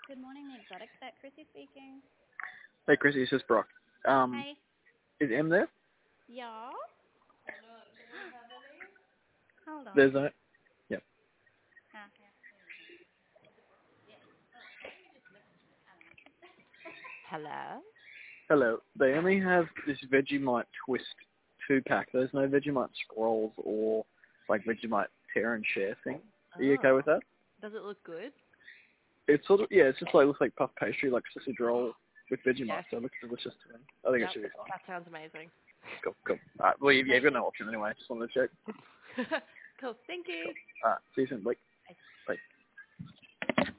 Good morning, the exotic set. Chrissy speaking. Hey, Chrissy, it's just Brock. Hey. Is Em there? Yeah. Hold on. There's no... Yep. Ah. Hello. Hello. They only have this Vegemite Twist 2-pack. There's no Vegemite Scrolls or, like, Vegemite Tear and Share thing. Are you okay with that? Does it look good? It's sort of, yeah, it's just like, looks like puff pastry, like sausage roll with Vegemite, Yeah. so it looks delicious to me. I think it should be fine. That sounds amazing. Cool. Alright, well, you've got no option anyway. Just wanted to check. Cool. Thank you. Alright, see you soon. Bye. Bye. Bye.